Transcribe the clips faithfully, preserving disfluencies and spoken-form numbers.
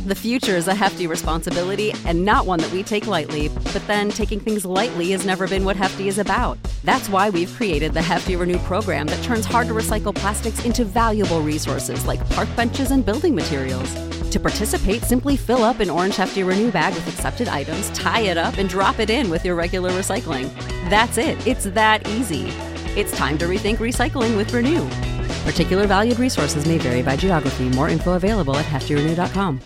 The future is a hefty responsibility and not one that we take lightly, but then taking things lightly has never been what Hefty is about. That's why we've created the Hefty Renew program that turns hard-to-recycle plastics into valuable resources like park benches and building materials. To participate, simply fill up an orange Hefty Renew bag with accepted items, tie it up, and drop it in with your regular recycling. That's it. It's that easy. It's time to rethink recycling with Renew. Particular valued resources may vary by geography. More info available at hefty renew dot com.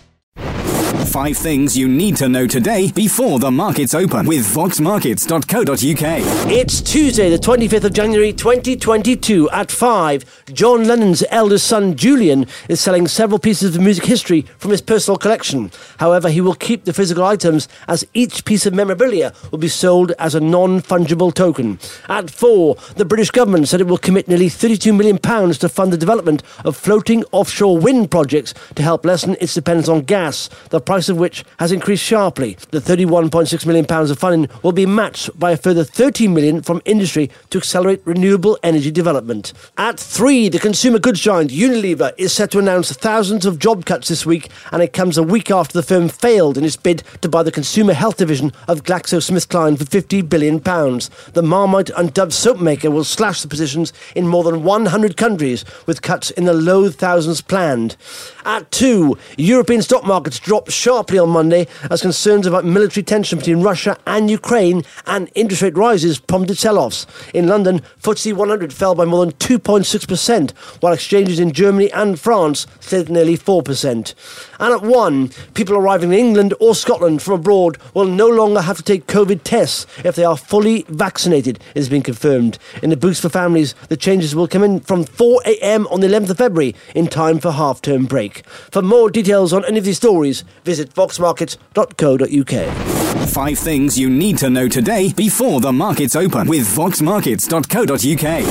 Five things you need to know today before the markets open with vox markets dot co dot uk. It's Tuesday, the twenty-fifth of January twenty twenty-two at five. John Lennon's eldest son, Julian, is selling several pieces of music history from his personal collection. However, he will keep the physical items as each piece of memorabilia will be sold as a non-fungible token. At four, the British government said it will commit nearly thirty-two million pounds to fund the development of floating offshore wind projects to help lessen its dependence on gas, the price of which has increased sharply. The thirty-one point six million pounds of funding will be matched by a further thirteen million pounds from industry to accelerate renewable energy development. At three, the consumer goods giant Unilever is set to announce thousands of job cuts this week, and it comes a week after the firm failed in its bid to buy the consumer health division of GlaxoSmithKline for fifty billion pounds. The Marmite and Dove soap maker will slash the positions in more than one hundred countries, with cuts in the low thousands planned. At two, European stock markets dropped sharply on Monday as concerns about military tension between Russia and Ukraine and interest rate rises prompted sell-offs. In London, F T S E one hundred fell by more than two point six percent, while exchanges in Germany and France slid nearly four percent. And at one, people arriving in England or Scotland from abroad will no longer have to take COVID tests if they are fully vaccinated, it has been confirmed. In the Boost for Families, the changes will come in from four a.m. on the eleventh of February in time for half-term break. For more details on any of these stories, visit vox markets dot co dot uk. Five things you need to know today before the markets open with vox markets dot co dot uk.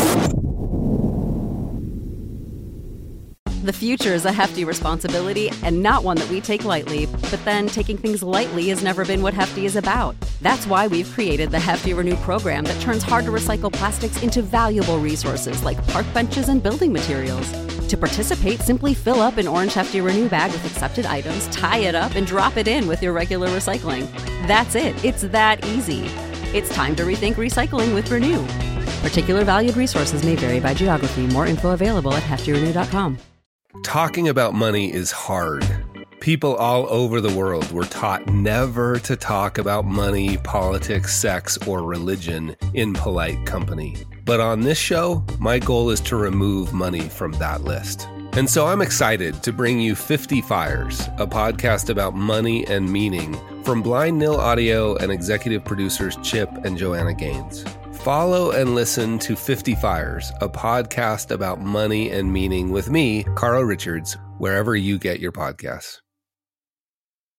The future is a hefty responsibility and not one that we take lightly, but then taking things lightly has never been what Hefty is about. That's why we've created the Hefty Renew program that turns hard-to-recycle plastics into valuable resources like park benches and building materials. To participate, simply fill up an orange Hefty Renew bag with accepted items, tie it up, and drop it in with your regular recycling. That's it. It's that easy. It's time to rethink recycling with Renew. Particular valued resources may vary by geography. More info available at hefty renew dot com. Talking about money is hard. People all over the world were taught never to talk about money, politics, sex, or religion in polite company. But on this show, my goal is to remove money from that list. And so I'm excited to bring you fifty Fires, a podcast about money and meaning from Blind Nil Audio and executive producers Chip and Joanna Gaines. Follow and listen to fifty Fires, a podcast about money and meaning with me, Carl Richards, wherever you get your podcasts.